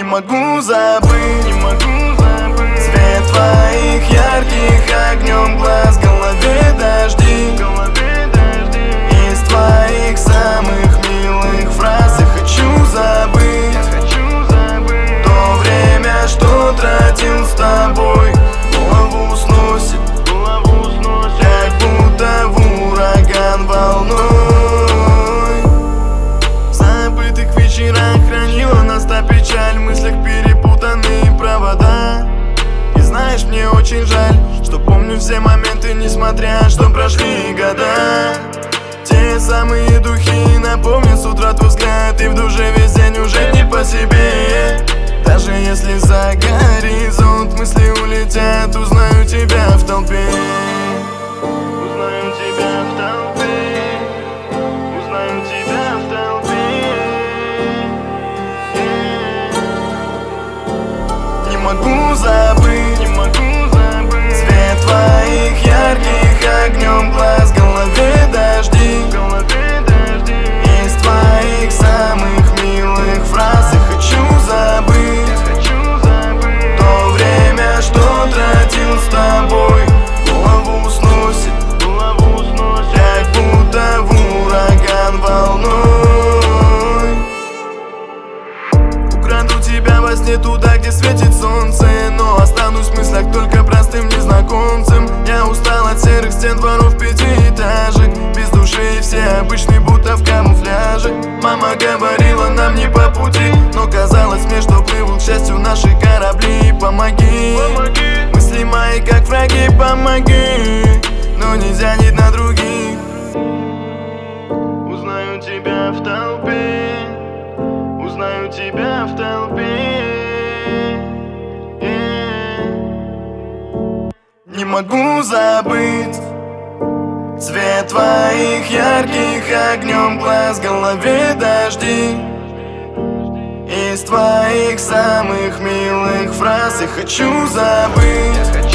могу забыть, цвет твоих ярких огнем глаз, в голове дожди, из твоих самых милых фраз. Я хочу забыть то время, что тратил с тобой. Голову сносит, как будто в ураган волной. В забытых вечерах хранила нас та печаль, в мыслях перепутанные провода. И знаешь, мне очень жаль, что помню все моменты, несмотря что прошли года. Те самые духи напомнят с утра твой взгляд, и в душе весь день уже не по себе. Даже если за горизонт мысли улетят, узнаю тебя в толпе. Узнаю тебя в толпе, узнаю тебя в толпе. Не могу забыть, цвет твоих ярких огнем глаз, в голове дожди, из твоих самых милых фраз. Я хочу забыть то время, что тратил с тобой. Голову сносит, как будто в ураган волной. Украду тебя во сне туда, где светит солнце, но останусь в мыслях только простым незнакомцем. Я устал от серых стен дворов пятиэтажек, без души и все обычные, будто в камуфляже. Мама говорила, нам не по пути, но казалось мне, что плывут к счастью наши корабли. Помоги, мысли мои как враги, помоги, но не тянет на других. Узнаю тебя в толпе, узнаю тебя в толпе. Не могу забыть цвет твоих ярких огнем глаз, в голове дожди, из твоих самых милых фраз. Я хочу забыть